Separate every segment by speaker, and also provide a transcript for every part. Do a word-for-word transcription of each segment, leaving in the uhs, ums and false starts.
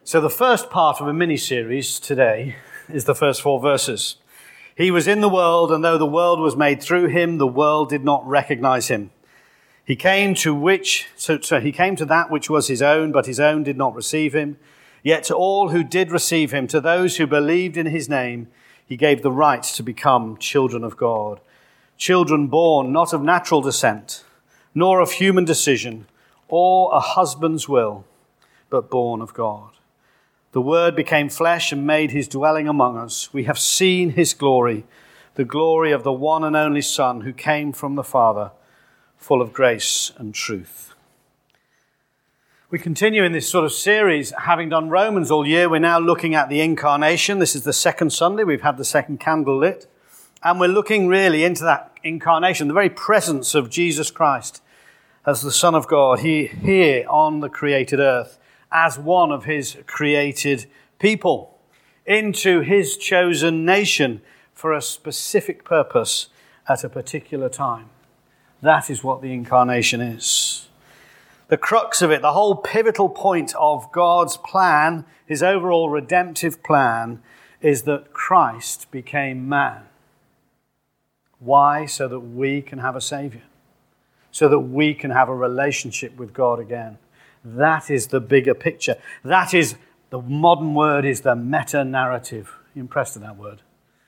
Speaker 1: So the first part of a mini-series today is the first four verses. He was in the world, and though the world was made through him, the world did not recognize him. He came to which, so, so he came to that which was his own, but his own did not receive him. Yet to all who did receive him, to those who believed in his name, he gave the right to become children of God. Children born not of natural descent, nor of human decision, or a husband's will, but born of God. The Word became flesh and made his dwelling among us. We have seen his glory, the glory of the one and only Son who came from the Father, full of grace and truth. We continue in this sort of series, having done Romans all year. We're now looking at the incarnation. This is the second Sunday. We've had the second candle lit. And we're looking really into that incarnation, the very presence of Jesus Christ as the Son of God, he here on the created earth, as one of his created people, into his chosen nation for a specific purpose at a particular time. That is what the incarnation is. The crux of it, the whole pivotal point of God's plan, his overall redemptive plan, is that Christ became man. Why? So that we can have a Savior. So that we can have a relationship with God again. That is the bigger picture. That is, the modern word is the meta-narrative. You impressed with that word?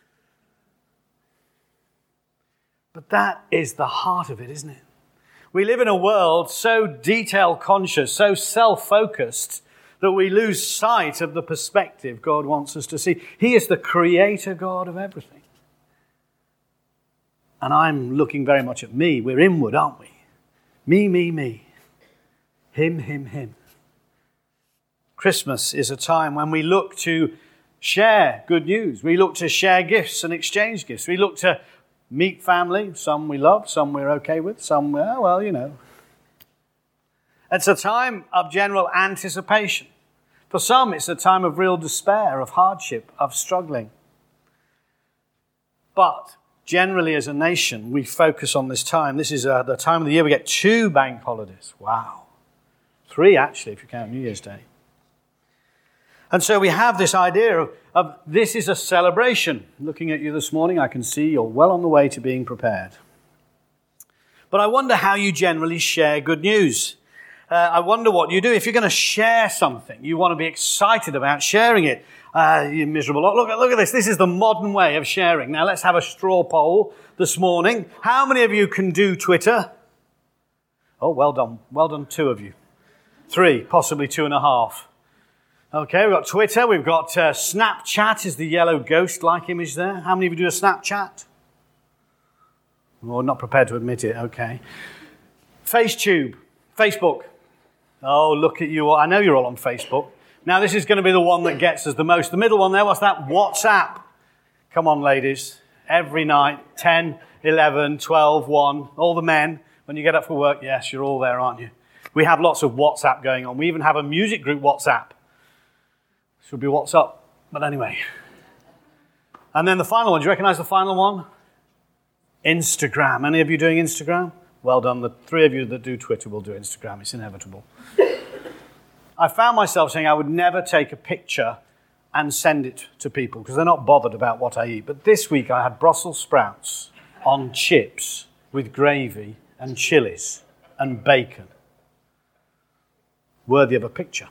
Speaker 1: But that is the heart of it, isn't it? We live in a world so detail-conscious, so self-focused, that we lose sight of the perspective God wants us to see. He is the creator God of everything. And I'm looking very much at me. We're inward, aren't we? Me, me, me. Him, him, him. Christmas is a time when we look to share good news. We look to share gifts and exchange gifts. We look to meet family. Some we love, some we're okay with, some, well, well, you know. It's a time of general anticipation. For some, it's a time of real despair, of hardship, of struggling. But generally, as a nation, we focus on this time. This is uh, the time of the year we get two bank holidays. Wow. Three, actually, if you count New Year's Day. And so we have this idea of, of this is a celebration. Looking at you this morning, I can see you're well on the way to being prepared. But I wonder how you generally share good news. Uh, I wonder what you do. If you're going to share something, you want to be excited about sharing it. Uh, you miserable lot. Look, look at this. This is the modern way of sharing. Now, let's have a straw poll this morning. How many of you can do Twitter? Oh, well done. Well done, two of you. Three, possibly two and a half. Okay, we've got Twitter. We've got uh, Snapchat is the yellow ghost-like image there. How many of you do a Snapchat? Well, not prepared to admit it. Okay. FaceTube, Facebook. Oh, look at you all. I know you're all on Facebook. Now, this is going to be the one that gets us the most. The middle one there, what's that? WhatsApp. Come on, ladies. Every night, ten, eleven, twelve, one, all the men, when you get up for work, yes, you're all there, aren't you? We have lots of WhatsApp going on. We even have a music group WhatsApp. Should be WhatsApp, but anyway. And then the final one, do you recognize the final one? Instagram. Any of you doing Instagram? Well done. The three of you that do Twitter will do Instagram. It's inevitable. I found myself saying I would never take a picture and send it to people because they're not bothered about what I eat. But this week I had Brussels sprouts on chips with gravy and chilies and bacon. Worthy of a picture.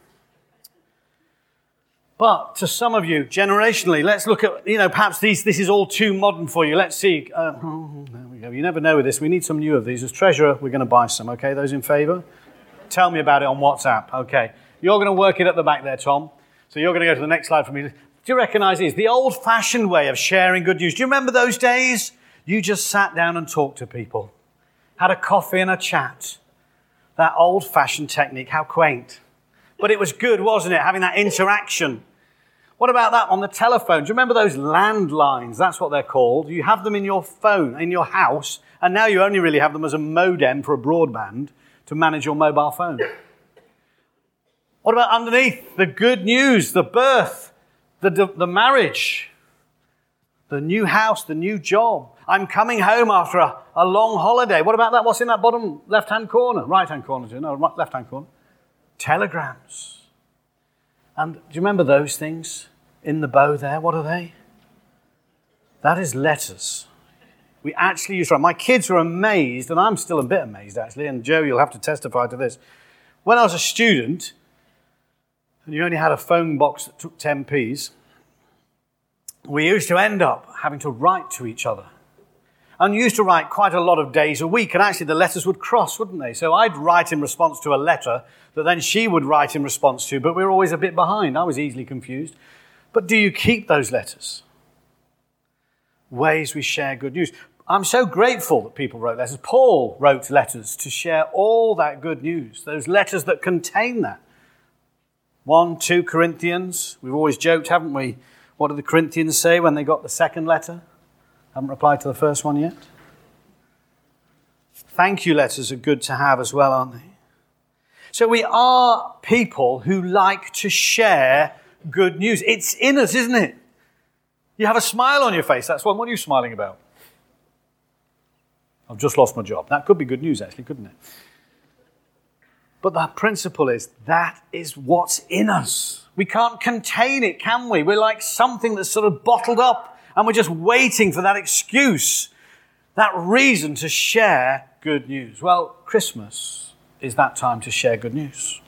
Speaker 1: But to some of you, generationally, let's look at, you know, perhaps these, this is all too modern for you. Let's see. Uh, oh, there we go. You never know with this. We need some new of these. As treasurer, we're going to buy some, okay? Those in favour? Tell me about it on WhatsApp, okay? You're going to work it at the back there, Tom. So you're going to go to the next slide for me. Do you recognise these? The old-fashioned way of sharing good news. Do you remember those days? You just sat down and talked to people. Had a coffee and a chat. That old-fashioned technique, how quaint. But it was good, wasn't it, having that interaction. What about that on the telephone? Do you remember those landlines? That's what they're called. You have them in your phone, in your house, and now you only really have them as a modem for a broadband to manage your mobile phone. What about underneath? The good news, the birth, the, the, the marriage, the new house, the new job. I'm coming home after a, a long holiday. What about that? What's in that bottom left-hand corner? Right-hand corner, no, left-hand corner. Telegrams. And do you remember those things in the bow there? What are they? That is letters. We actually used to write. My kids were amazed, and I'm still a bit amazed actually, and Joe, you'll have to testify to this. When I was a student, and you only had a phone box that took ten p's, we used to end up having to write to each other. And you used to write quite a lot of days a week, and actually the letters would cross, wouldn't they? So I'd write in response to a letter that then she would write in response to, but we were always a bit behind. I was easily confused. But do you keep those letters? Ways we share good news. I'm so grateful that people wrote letters. Paul wrote letters to share all that good news, those letters that contain that. One, two Corinthians. We've always joked, haven't we? What did the Corinthians say when they got the second letter? Haven't replied to the first one yet. Thank you letters are good to have as well, aren't they? So we are people who like to share good news. It's in us, isn't it? You have a smile on your face. That's one. What are you smiling about? I've just lost my job. That could be good news, actually, couldn't it? But the principle is that is what's in us. We can't contain it, can we? We're like something that's sort of bottled up, and we're just waiting for that excuse, that reason to share good news. Well, Christmas is that time to share good news.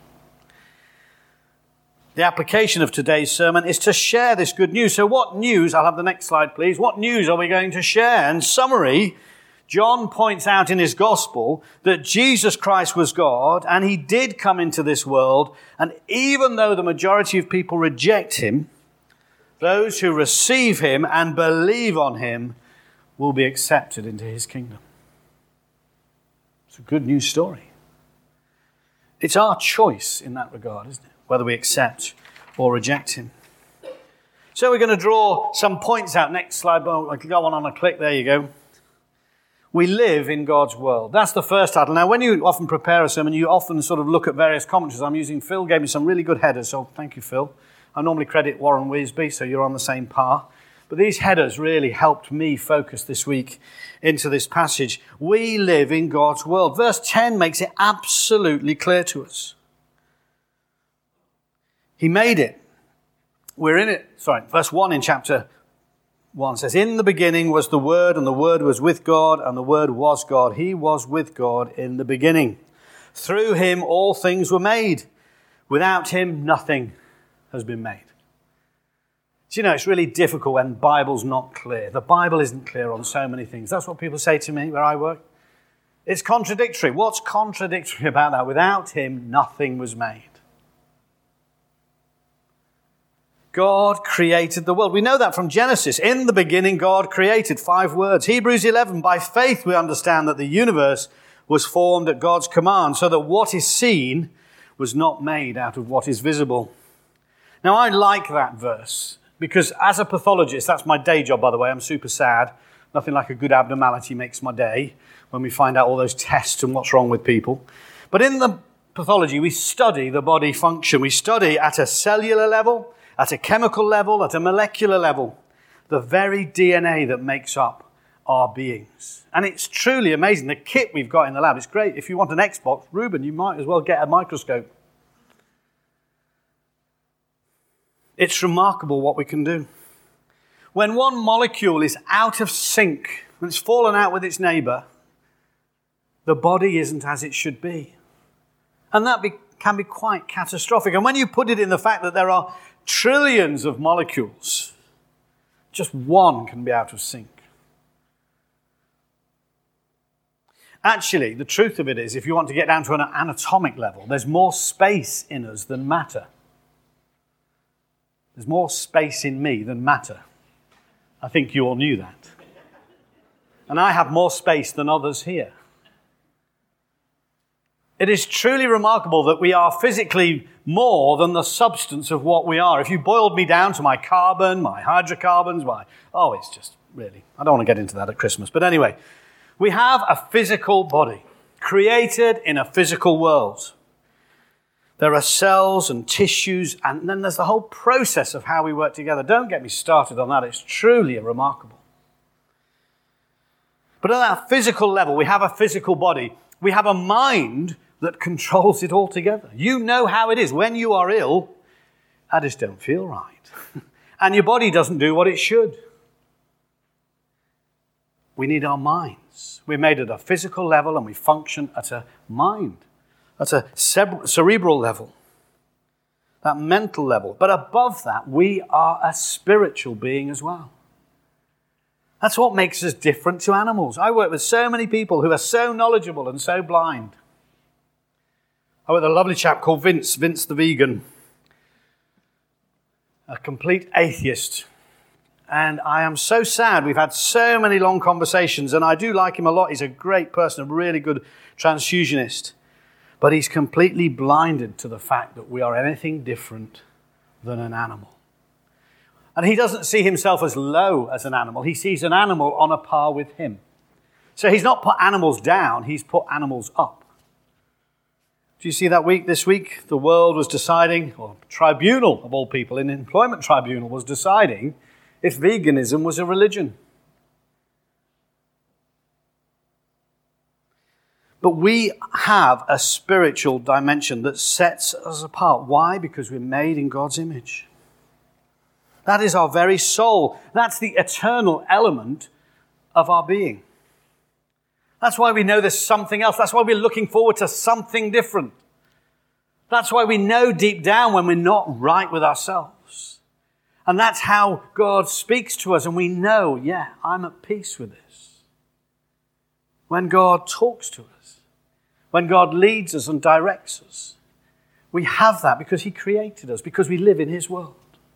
Speaker 1: The application of today's sermon is to share this good news. So what news, I'll have the next slide please, what news are we going to share? In summary, John points out in his gospel that Jesus Christ was God and he did come into this world, and even though the majority of people reject him, those who receive him and believe on him will be accepted into his kingdom. It's a good news story. It's our choice in that regard, isn't it? Whether we accept or reject him. So we're going to draw some points out. Next slide, I can go on on a click. There you go. We live in God's world. That's the first title. Now, when you often prepare a sermon, you often sort of look at various commentaries. I'm using, Phil gave me some really good headers, so thank you, Phil. I normally credit Warren Wisby, so you're on the same par. But these headers really helped me focus this week into this passage. We live in God's world. Verse ten makes it absolutely clear to us. He made it. We're in it. Sorry, verse one in chapter one says, in the beginning was the Word, and the Word was with God, and the Word was God. He was with God in the beginning. Through him all things were made. Without him nothing has been made. Do you know, it's really difficult when the Bible's not clear. The Bible isn't clear on so many things. That's what people say to me where I work. It's contradictory. What's contradictory about that? Without him, nothing was made. God created the world. We know that from Genesis. In the beginning, God created. Five words. Hebrews eleven, by faith we understand that the universe was formed at God's command, so that what is seen was not made out of what is visible. Now, I like that verse because as a pathologist, that's my day job, by the way. I'm super sad. Nothing like a good abnormality makes my day when we find out all those tests and what's wrong with people. But in the pathology, we study the body function. We study at a cellular level, at a chemical level, at a molecular level, the very D N A that makes up our beings. And it's truly amazing. The kit we've got in the lab is great. If you want an Xbox, Ruben, you might as well get a microscope. It's remarkable what we can do. When one molecule is out of sync, when it's fallen out with its neighbour, the body isn't as it should be. And that be, can be quite catastrophic. And when you put it in the fact that there are trillions of molecules, just one can be out of sync. Actually, the truth of it is, if you want to get down to an anatomic level, there's more space in us than matter. There's more space in me than matter. I think you all knew that. And I have more space than others here. It is truly remarkable that we are physically more than the substance of what we are. If you boiled me down to my carbon, my hydrocarbons, my... Oh, it's just really... I don't want to get into that at Christmas. But anyway, we have a physical body created in a physical world. There are cells and tissues, and then there's the whole process of how we work together. Don't get me started on that. It's truly remarkable. But at that physical level, we have a physical body. We have a mind that controls it all together. You know how it is. When you are ill I just don't feel right. And your body doesn't do what it should. We need our minds. We're made at a physical level and we function at a mind, at a cerebral level, that mental level. But above that, we are a spiritual being as well. That's what makes us different to animals. I work with so many people who are so knowledgeable and so blind. I work with a lovely chap called Vince, Vince the vegan, a complete atheist. And I am so sad. We've had so many long conversations, and I do like him a lot. He's a great person, a really good transfusionist. But he's completely blinded to the fact that we are anything different than an animal. And he doesn't see himself as low as an animal. He sees an animal on a par with him. So he's not put animals down, he's put animals up. Do you see that week, this week, the world was deciding, or tribunal of all people, an employment tribunal was deciding if veganism was a religion. But we have a spiritual dimension that sets us apart. Why? Because we're made in God's image. That is our very soul. That's the eternal element of our being. That's why we know there's something else. That's why we're looking forward to something different. That's why we know deep down when we're not right with ourselves. And that's how God speaks to us, and we know, yeah, I'm at peace with this. When God talks to us, when God leads us and directs us, we have that because He created us, because we live in His world.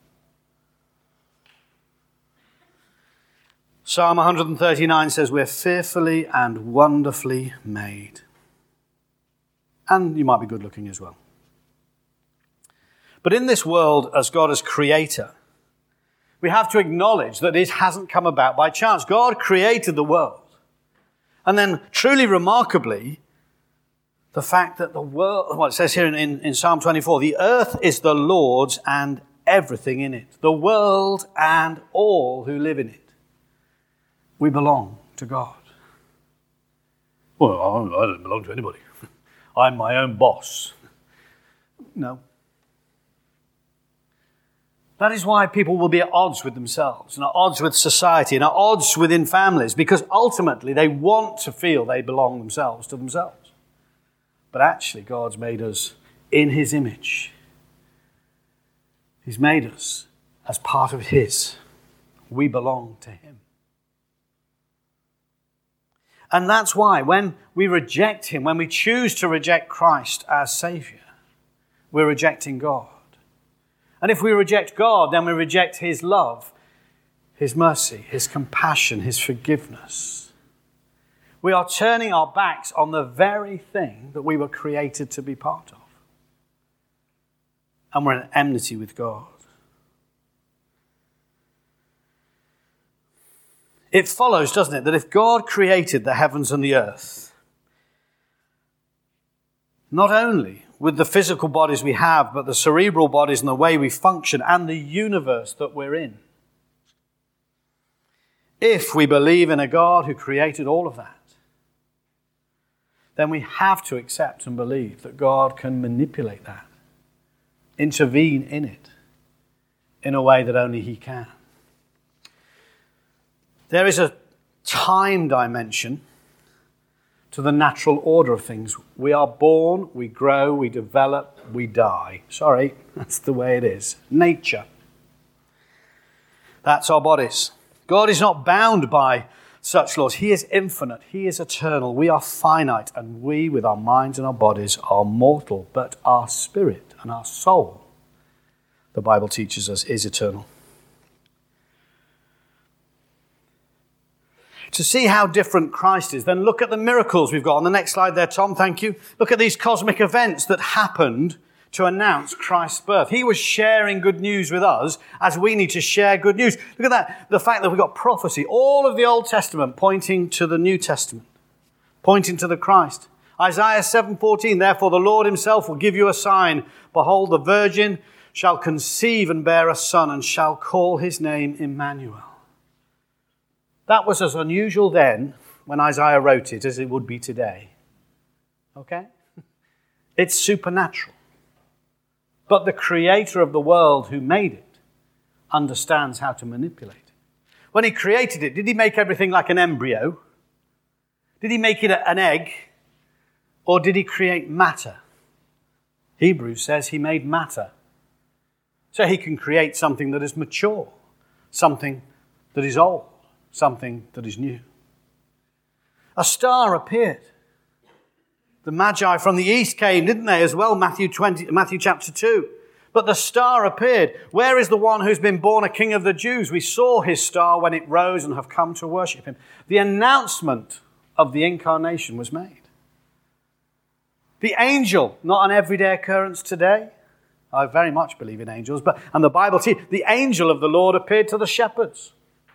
Speaker 1: Psalm one thirty-nine says, we're fearfully and wonderfully made. And you might be good looking as well. But in this world, as God as creator, we have to acknowledge that it hasn't come about by chance. God created the world. And then, truly remarkably, the fact that the world, well, it says here in, in, in Psalm twenty-four, the earth is the Lord's and everything in it, the world and all who live in it. We belong to God. Well, I don't belong to anybody. I'm my own boss. No. That is why people will be at odds with themselves and at odds with society and at odds within families, because ultimately they want to feel they belong themselves to themselves. But actually, God's made us in His image. He's made us as part of His. We belong to Him. And that's why when we reject Him, when we choose to reject Christ as Savior, we're rejecting God. And if we reject God, then we reject His love, His mercy, His compassion, His forgiveness. We are turning our backs on the very thing that we were created to be part of. And we're in enmity with God. It follows, doesn't it, that if God created the heavens and the earth, not only with the physical bodies we have, but the cerebral bodies and the way we function and the universe that we're in, if we believe in a God who created all of that, then we have to accept and believe that God can manipulate that, intervene in it in a way that only He can. There is a time dimension to the natural order of things. We are born, we grow, we develop, we die. Sorry, that's the way it is. Nature. That's our bodies. God is not bound by such laws. He is infinite. He is eternal. We are finite, and we, with our minds and our bodies, are mortal. But our spirit and our soul, the Bible teaches us, is eternal. To see how different Christ is, then look at the miracles we've got on the next slide there, Tom, thank you. Look at these cosmic events that happened to announce Christ's birth. He was sharing good news with us as we need to share good news. Look at that, the fact that we've got prophecy, all of the Old Testament pointing to the New Testament, pointing to the Christ. Isaiah seven fourteen, therefore the Lord Himself will give you a sign. Behold, the virgin shall conceive and bear a son and shall call His name Emmanuel. That was as unusual then, when Isaiah wrote it, as it would be today. Okay? It's supernatural. But the creator of the world who made it understands how to manipulate it. When he created it, did he make everything like an embryo? Did he make it an egg? Or did he create matter? Hebrews says he made matter. So he can create something that is mature, something that is old, something that is new. A star appeared. The Magi from the east came, didn't they, as well? Matthew twenty, Matthew chapter two. But the star appeared. Where is the one who's been born a king of the Jews? We saw his star when it rose and have come to worship him. The announcement of the incarnation was made. The angel, not an everyday occurrence today. I very much believe in angels, but and the Bible teaches the angel of the Lord appeared to the shepherds.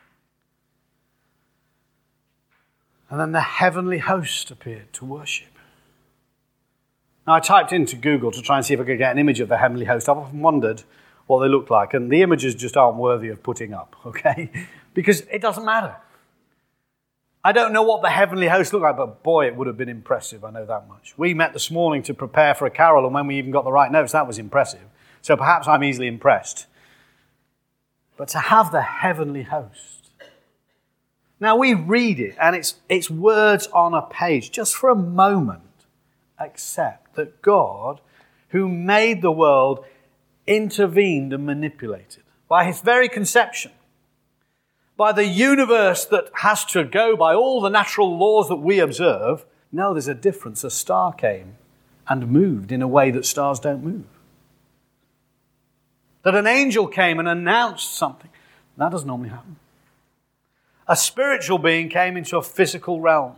Speaker 1: And then the heavenly host appeared to worship. Now, I typed into Google to try and see if I could get an image of the heavenly host. I've often wondered what they look like, and the images just aren't worthy of putting up, okay? Because it doesn't matter. I don't know what the heavenly host looked like, but boy, it would have been impressive, I know that much. We met this morning to prepare for a carol, and when we even got the right notes, that was impressive. So perhaps I'm easily impressed. But to have the heavenly host. Now, we read it, and it's, it's words on a page, just for a moment. Accept that God, who made the world, intervened and manipulated by his very conception, by the universe that has to go by all the natural laws that we observe. No, there's a difference. A star came and moved in a way that stars don't move. That an angel came and announced something. That doesn't normally happen. A spiritual being came into a physical realm.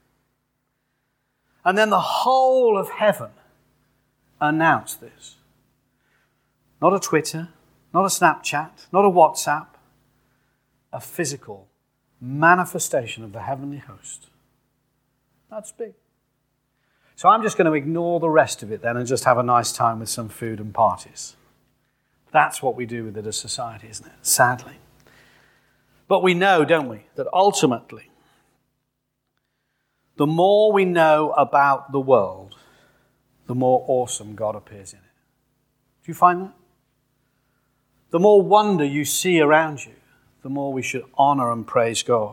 Speaker 1: And then the whole of heaven announced this. Not a Twitter, not a Snapchat, not a WhatsApp. A physical manifestation of the heavenly host. That's big. So I'm just going to ignore the rest of it then and just have a nice time with some food and parties. That's what we do with it as society, isn't it? Sadly. But we know, don't we, that ultimately, the more we know about the world, the more awesome God appears in it. Do you find that? The more wonder you see around you, the more we should honor and praise God.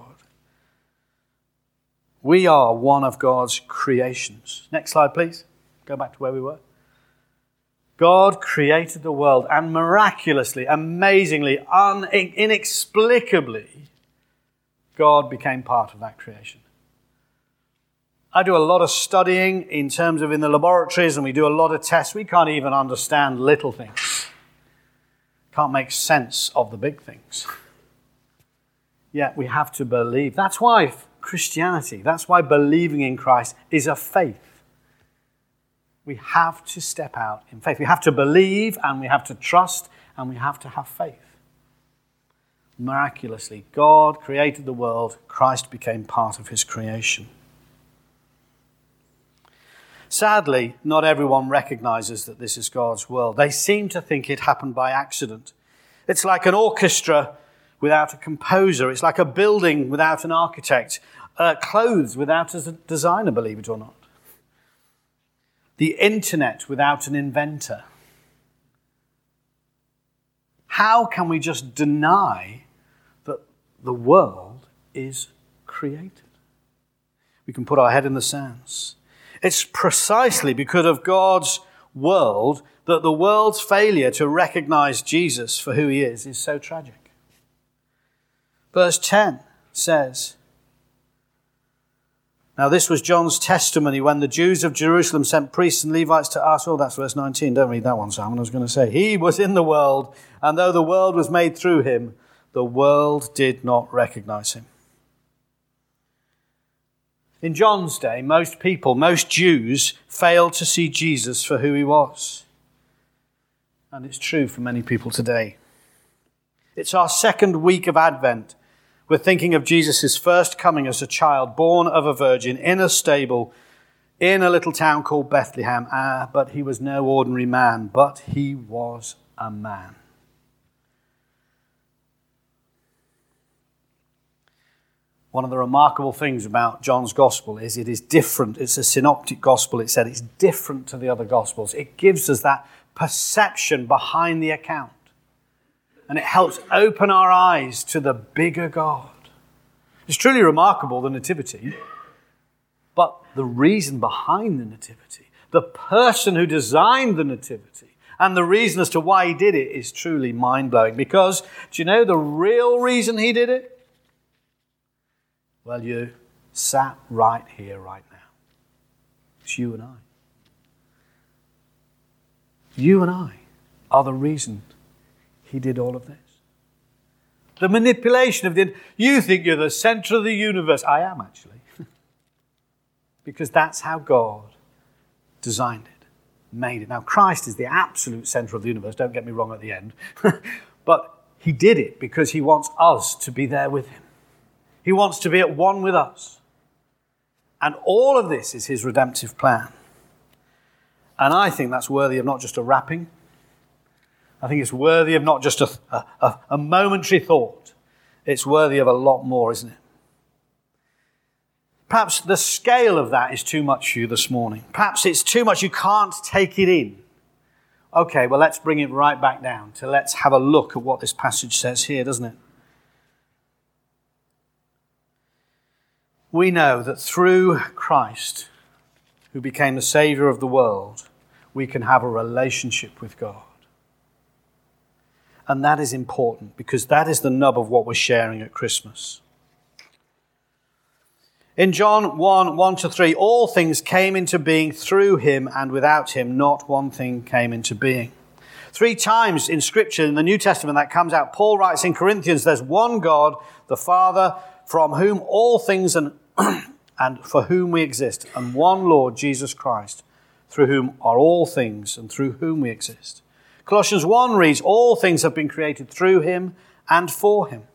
Speaker 1: We are one of God's creations. Next slide, please. Go back to where we were. God created the world, and miraculously, amazingly, un- inexplicably, God became part of that creation. I do a lot of studying in terms of in the laboratories, and we do a lot of tests. We can't even understand little things. Can't make sense of the big things. Yet we have to believe. That's why Christianity, that's why believing in Christ is a faith. We have to step out in faith. We have to believe, and we have to trust, and we have to have faith. Miraculously, God created the world. Christ became part of his creation. Sadly, not everyone recognizes that this is God's world. They seem to think it happened by accident. It's like an orchestra without a composer. It's like a building without an architect. Uh, clothes without a designer, believe it or not. The internet without an inventor. How can we just deny that the world is created? We can put our head in the sands. It's precisely because of God's world that the world's failure to recognize Jesus for who he is is so tragic. Verse ten says, now this was John's testimony when the Jews of Jerusalem sent priests and Levites to ask, oh, that's verse nineteen, don't read that one, Simon, I was going to say, he was in the world, and though the world was made through him, the world did not recognize him. In John's day, most people, most Jews, failed to see Jesus for who he was. And it's true for many people today. It's our second week of Advent. We're thinking of Jesus' first coming as a child, born of a virgin, in a stable, in a little town called Bethlehem. Ah, but he was no ordinary man, but he was a man. One of the remarkable things about John's gospel is it is different. It's a synoptic gospel. It said it's different to the other gospels. It gives us that perception behind the account. And it helps open our eyes to the bigger God. It's truly remarkable, the Nativity. But the reason behind the Nativity, the person who designed the Nativity, and the reason as to why he did it is truly mind-blowing. Because, do you know the real reason he did it? Well, you sat right here, right now. It's you and I. You and I are the reason he did all of this. The manipulation of the... You think you're the center of the universe. I am, actually. Because that's how God designed it, made it. Now, Christ is the absolute center of the universe. Don't get me wrong at the end. But he did it because he wants us to be there with him. He wants to be at one with us. And all of this is his redemptive plan. And I think that's worthy of not just a wrapping. I think it's worthy of not just a, a, a momentary thought. It's worthy of a lot more, isn't it? Perhaps the scale of that is too much for you this morning. Perhaps it's too much. You can't take it in. Okay, well, let's bring it right back down to let's have a look at what this passage says here, doesn't it? We know that through Christ, who became the Savior of the world, we can have a relationship with God. And that is important because that is the nub of what we're sharing at Christmas. In John one, one to three, all things came into being through him, and without him not one thing came into being. Three times in Scripture, in the New Testament, that comes out. Paul writes in Corinthians, there's one God, the Father, from whom all things and, and for whom we exist, and one Lord, Jesus Christ, through whom are all things and through whom we exist. Colossians one reads, all things have been created through him and for him.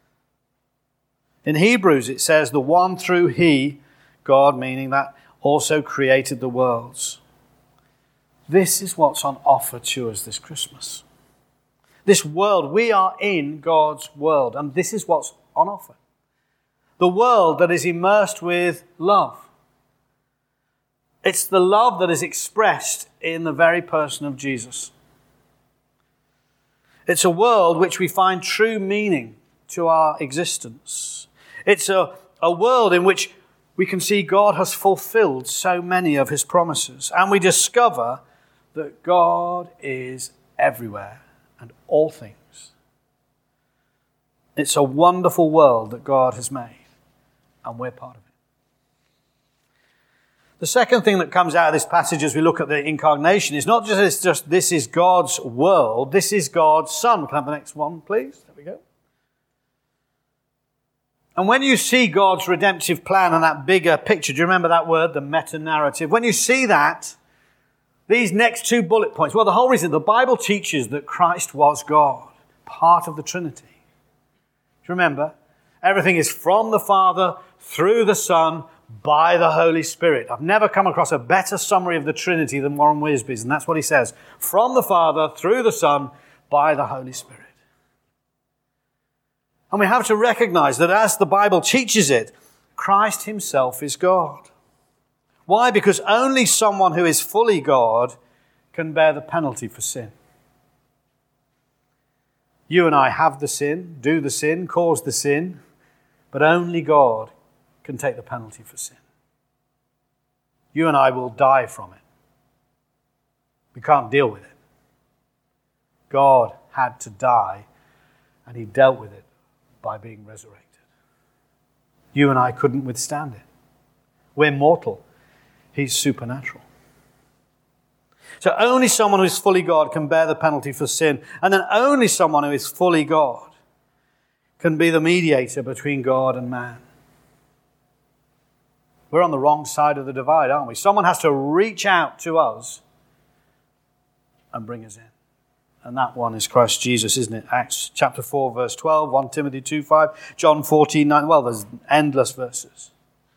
Speaker 1: In Hebrews, it says, the one through he, God, meaning that, also created the worlds. This is what's on offer to us this Christmas. This world, we are in God's world, and this is what's on offer. The world that is immersed with love. It's the love that is expressed in the very person of Jesus. It's a world which we find true meaning to our existence. It's a, a world in which we can see God has fulfilled so many of his promises. And we discover that God is everywhere and all things. It's a wonderful world that God has made, and we're part of it. The second thing that comes out of this passage as we look at the incarnation is not just, it's just this is God's world, this is God's Son. Can I have the next one, please? There we go. And when you see God's redemptive plan and that bigger picture, do you remember that word, the meta-narrative? When you see that, these next two bullet points, well, the whole reason, the Bible teaches that Christ was God, part of the Trinity. Do you remember? Everything is from the Father, through the Son, by the Holy Spirit. I've never come across a better summary of the Trinity than Warren Wiersbe's, and that's what he says. From the Father, through the Son, by the Holy Spirit. And we have to recognize that as the Bible teaches it, Christ himself is God. Why? Because only someone who is fully God can bear the penalty for sin. You and I have the sin, do the sin, cause the sin, but only God can take the penalty for sin. You and I will die from it. We can't deal with it. God had to die, and he dealt with it by being resurrected. You and I couldn't withstand it. We're mortal. He's supernatural. So only someone who is fully God can bear the penalty for sin. And then only someone who is fully God can be the mediator between God and man. We're on the wrong side of the divide, aren't we? Someone has to reach out to us and bring us in. And that one is Christ Jesus, isn't it? Acts chapter four, verse twelve, First Timothy two, five, John fourteen, nine. Well, there's endless verses.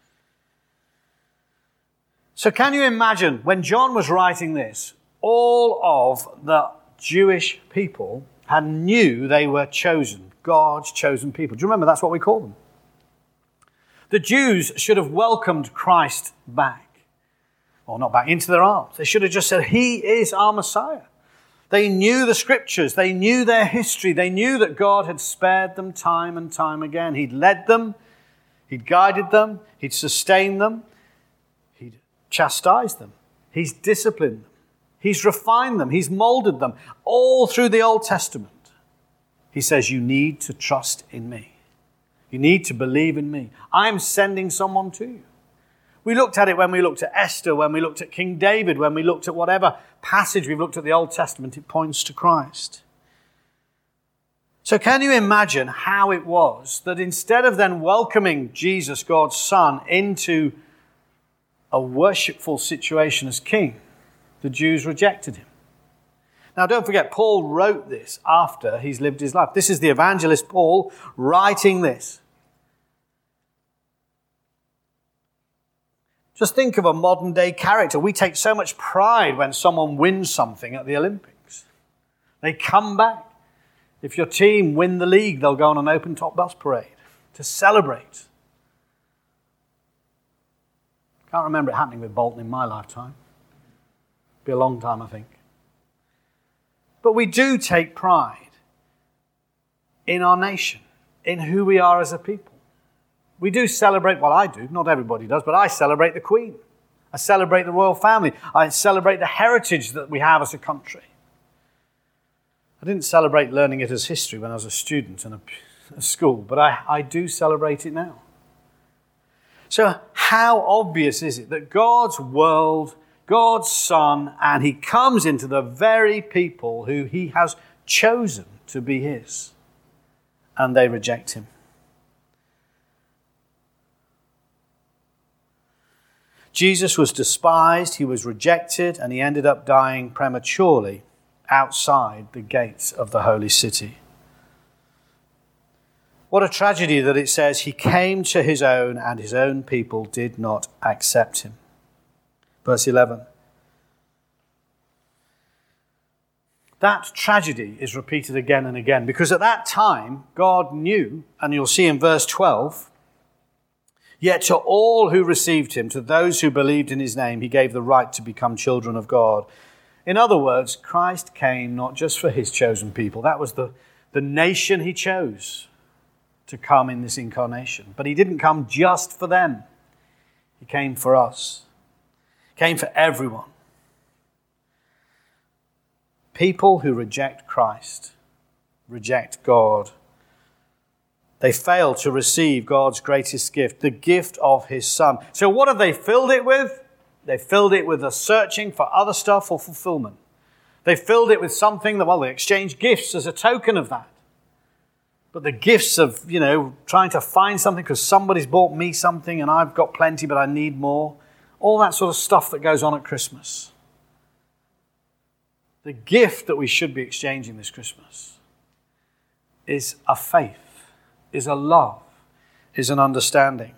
Speaker 1: So can you imagine, when John was writing this, all of the Jewish people had knew they were chosen, God's chosen people. Do you remember that's what we call them? The Jews should have welcomed Christ back. Or not back, into their arms. They should have just said, he is our Messiah. They knew the scriptures. They knew their history. They knew that God had spared them time and time again. He'd led them. He'd guided them. He'd sustained them. He'd chastised them. He's disciplined them. He's refined them. He's molded them. All through the Old Testament. He says, you need to trust in me. You need to believe in me. I'm sending someone to you. We looked at it when we looked at Esther, when we looked at King David, when we looked at whatever passage we've looked at the Old Testament, it points to Christ. So can you imagine how it was that instead of then welcoming Jesus, God's Son, into a worshipful situation as king, the Jews rejected him? Now don't forget, Paul wrote this after he's lived his life. This is the evangelist Paul writing this. Just think of a modern day character. We take so much pride when someone wins something at the Olympics. They come back. If your team win the league, they'll go on an open top bus parade to celebrate. Can't remember it happening with Bolton in my lifetime. Be a long time, I think. But we do take pride in our nation, in who we are as a people. We do celebrate, well, I do, not everybody does, but I celebrate the Queen. I celebrate the royal family. I celebrate the heritage that we have as a country. I didn't celebrate learning it as history when I was a student in a, a school, but I, I do celebrate it now. So how obvious is it that God's world, God's Son, and he comes into the very people who he has chosen to be his, and they reject him? Jesus was despised, he was rejected, and he ended up dying prematurely outside the gates of the holy city. What a tragedy that it says he came to his own and his own people did not accept him. Verse eleven. That tragedy is repeated again and again because at that time God knew, and you'll see in verse twelve, yet to all who received him, to those who believed in his name, he gave the right to become children of God. In other words, Christ came not just for his chosen people. That was the, the nation he chose to come in this incarnation. But he didn't come just for them. He came for us. He came for everyone. People who reject Christ reject God. They fail to receive God's greatest gift, the gift of his Son. So what have they filled it with? They filled it with a searching for other stuff for fulfillment. They filled it with something that, well, they exchanged gifts as a token of that. But the gifts of, you know, trying to find something because somebody's bought me something and I've got plenty but I need more. All that sort of stuff that goes on at Christmas. The gift that we should be exchanging this Christmas is a faith. Is a love, is an understanding.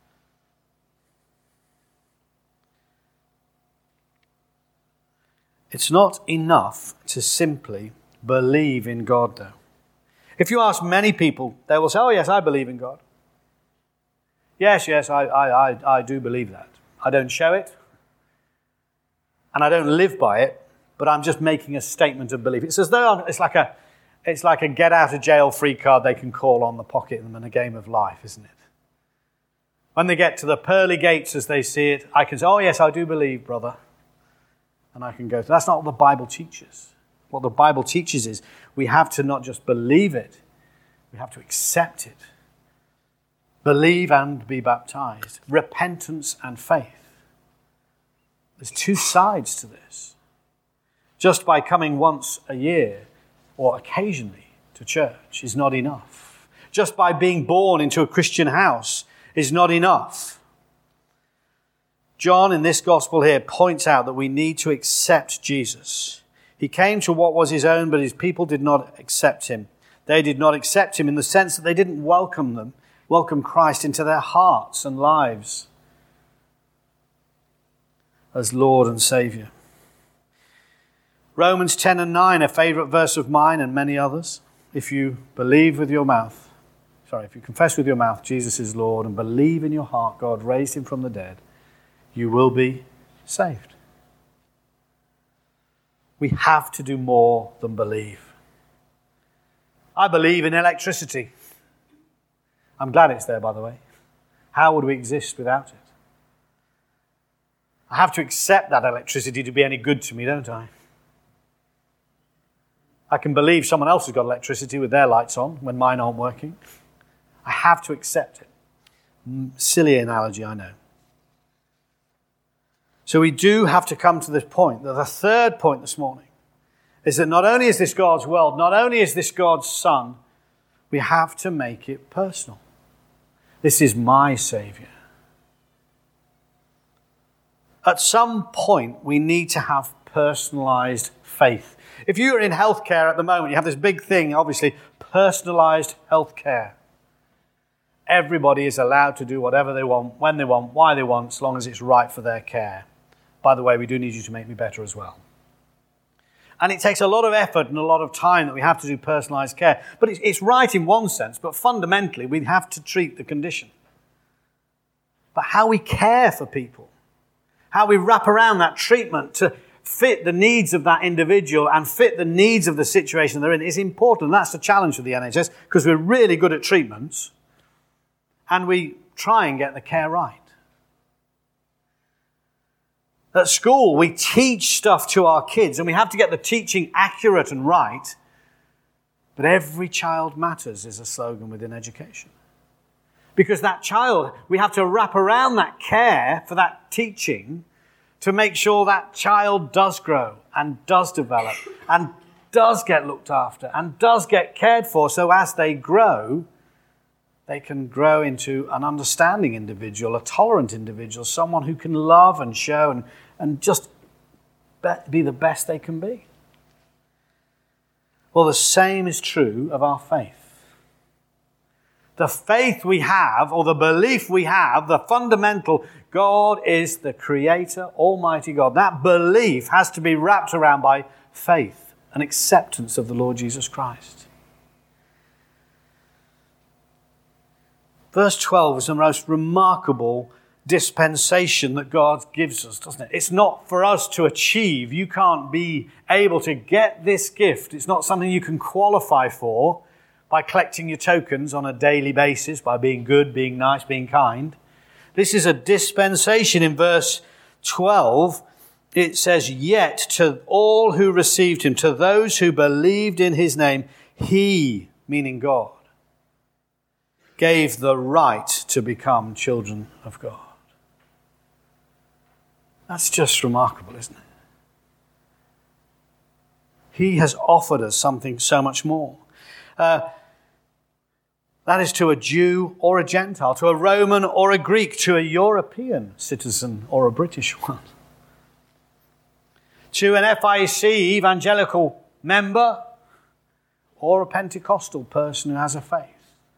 Speaker 1: It's not enough to simply believe in God, though. If you ask many people, they will say, oh yes, I believe in God. Yes, yes, I, I, I, I do believe that. I don't show it, and I don't live by it, but I'm just making a statement of belief. It's as though it's like a It's like a get-out-of-jail-free card they can call on the pocket in a game of life, isn't it? When they get to the pearly gates as they see it, I can say, oh yes, I do believe, brother. And I can go. That's not what the Bible teaches. What the Bible teaches is we have to not just believe it, we have to accept it. Believe and be baptized. Repentance and faith. There's two sides to this. Just by coming once a year or occasionally to church is not enough. Just by being born into a Christian house is not enough. John in this gospel here points out that we need to accept Jesus. He came to what was his own, but his people did not accept him. They did not accept him in the sense that they didn't welcome them, welcome Christ into their hearts and lives as Lord and Saviour. Romans ten and nine, a favourite verse of mine and many others. If you believe with your mouth, sorry, if you confess with your mouth Jesus is Lord and believe in your heart God raised him from the dead, you will be saved. We have to do more than believe. I believe in electricity. I'm glad it's there, by the way. How would we exist without it? I have to accept that electricity to be any good to me, don't I? I can believe someone else has got electricity with their lights on when mine aren't working. I have to accept it. Silly analogy, I know. So we do have to come to this point, that the third point this morning is that not only is this God's world, not only is this God's Son, we have to make it personal. This is my Saviour. At some point, we need to have personalised faith. If you're in healthcare at the moment, you have this big thing, obviously, personalised healthcare. Everybody is allowed to do whatever they want, when they want, why they want, as long as it's right for their care. By the way, we do need you to make me better as well. And it takes a lot of effort and a lot of time that we have to do personalised care. But it's, it's right in one sense, but fundamentally we have to treat the condition. But how we care for people, how we wrap around that treatment to fit the needs of that individual and fit the needs of the situation they're in is important. That's the challenge for the N H S, because we're really good at treatments and we try and get the care right. At school, we teach stuff to our kids, and we have to get the teaching accurate and right. But every child matters is a slogan within education. Because that child, we have to wrap around that care for that teaching to make sure that child does grow and does develop and does get looked after and does get cared for. So as they grow, they can grow into an understanding individual, a tolerant individual, someone who can love and show and, and just be the best they can be. Well, the same is true of our faith. The faith we have, or the belief we have, the fundamental, God is the Creator, Almighty God. That belief has to be wrapped around by faith and acceptance of the Lord Jesus Christ. Verse twelve is the most remarkable dispensation that God gives us, doesn't it? It's not for us to achieve. You can't be able to get this gift. It's not something you can qualify for by collecting your tokens on a daily basis, by being good, being nice, being kind. This is a dispensation. In verse twelve, it says, "Yet to all who received him, to those who believed in his name, he," meaning God, "gave the right to become children of God." That's just remarkable, isn't it? He has offered us something so much more. Uh, that is to a Jew or a Gentile, to a Roman or a Greek, to a European citizen or a British one, to an F I C evangelical member or a Pentecostal person who has a faith.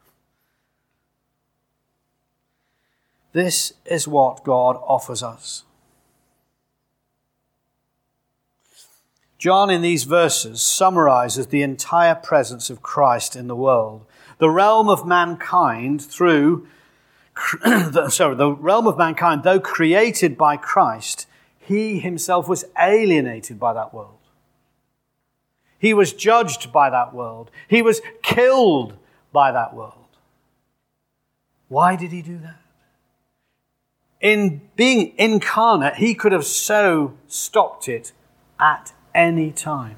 Speaker 1: This is what God offers us. John, in these verses, summarizes the entire presence of Christ in the world. The realm of mankind through, sorry, the realm of mankind, though created by Christ, he himself was alienated by that world. He was judged by that world. He was killed by that world. Why did he do that? In being incarnate, he could have so stopped it at any time.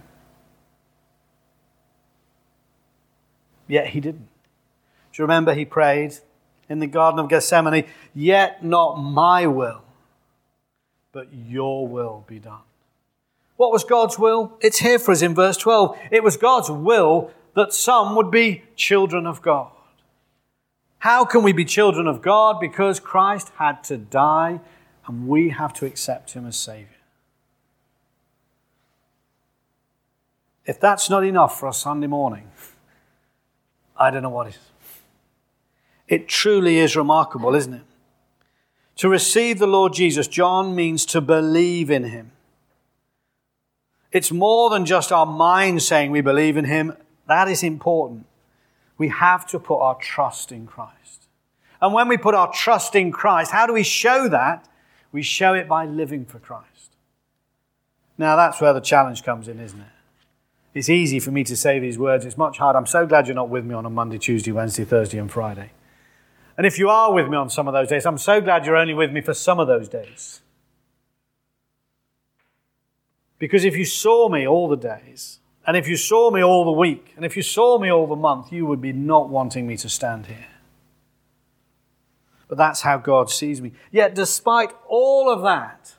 Speaker 1: Yet he didn't. Do you remember he prayed in the Garden of Gethsemane, "Yet not my will, but your will be done." What was God's will? It's here for us in verse twelve. It was God's will that some would be children of God. How can we be children of God? Because Christ had to die and we have to accept him as Saviour. If that's not enough for a Sunday morning, I don't know what is. It truly is remarkable, isn't it? To receive the Lord Jesus, John, means to believe in him. It's more than just our mind saying we believe in him. That is important. We have to put our trust in Christ. And when we put our trust in Christ, how do we show that? We show it by living for Christ. Now that's where the challenge comes in, isn't it? It's easy for me to say these words. It's much harder. I'm so glad you're not with me on a Monday, Tuesday, Wednesday, Thursday and Friday. And if you are with me on some of those days, I'm so glad you're only with me for some of those days. Because if you saw me all the days, and if you saw me all the week, and if you saw me all the month, you would be not wanting me to stand here. But that's how God sees me. Yet despite all of that,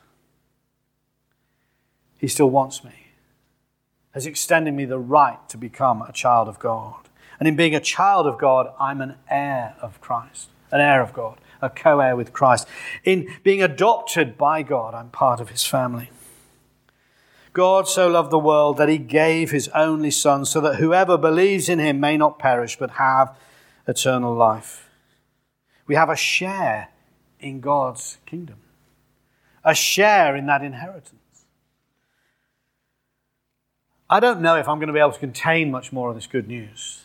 Speaker 1: He still wants me. Has extended me the right to become a child of God. And in being a child of God, I'm an heir of Christ, an heir of God, a co-heir with Christ. In being adopted by God, I'm part of His family. God so loved the world that He gave His only Son so that whoever believes in Him may not perish but have eternal life. We have a share in God's kingdom, a share in that inheritance. I don't know if I'm going to be able to contain much more of this good news.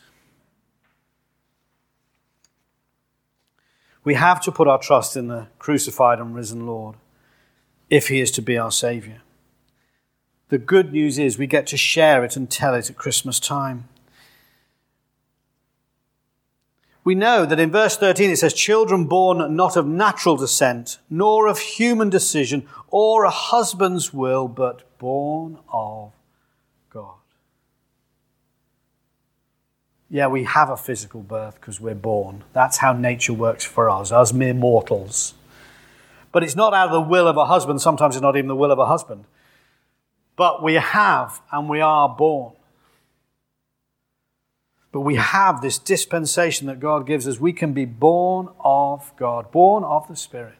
Speaker 1: We have to put our trust in the crucified and risen Lord if He is to be our Saviour. The good news is we get to share it and tell it at Christmas time. We know that in verse thirteen it says, children born not of natural descent, nor of human decision, or a husband's will, but born of God. Yeah, we have a physical birth because we're born. That's how nature works for us, us mere mortals. But it's not out of the will of a husband. Sometimes it's not even the will of a husband. But we have and we are born. But we have this dispensation that God gives us. We can be born of God, born of the Spirit.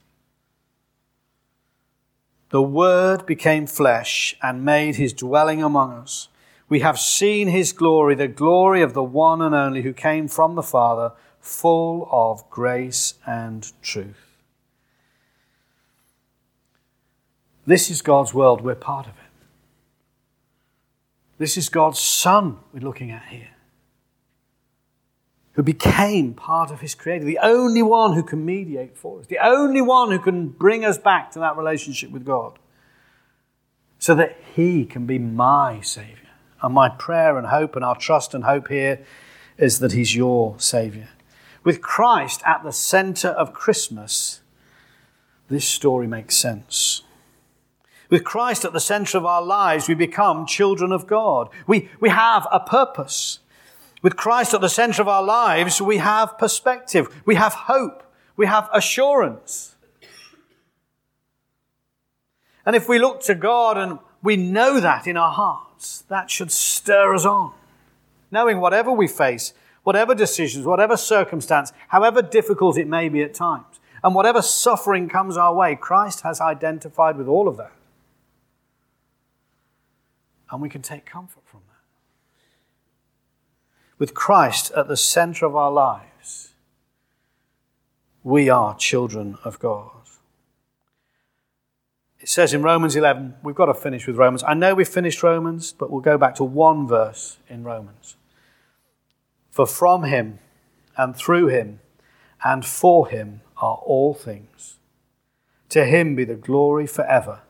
Speaker 1: The Word became flesh and made His dwelling among us. We have seen His glory, the glory of the one and only who came from the Father, full of grace and truth. This is God's world. We're part of it. This is God's Son we're looking at here, who became part of His Creator, the only one who can mediate for us, the only one who can bring us back to that relationship with God, so that He can be my Saviour. And my prayer and hope and our trust and hope here is that He's your Saviour. With Christ at the centre of Christmas, this story makes sense. With Christ at the centre of our lives, we become children of God. We, we have a purpose. With Christ at the centre of our lives, we have perspective. We have hope. We have assurance. And if we look to God and we know that in our hearts, that should stir us on. Knowing whatever we face, whatever decisions, whatever circumstance, however difficult it may be at times, and whatever suffering comes our way, Christ has identified with all of that. And we can take comfort from that. With Christ at the centre of our lives, we are children of God. It says in Romans eleven, we've got to finish with Romans. I know we've finished Romans, but we'll go back to one verse in Romans. For from Him and through Him and for Him are all things. To Him be the glory forever.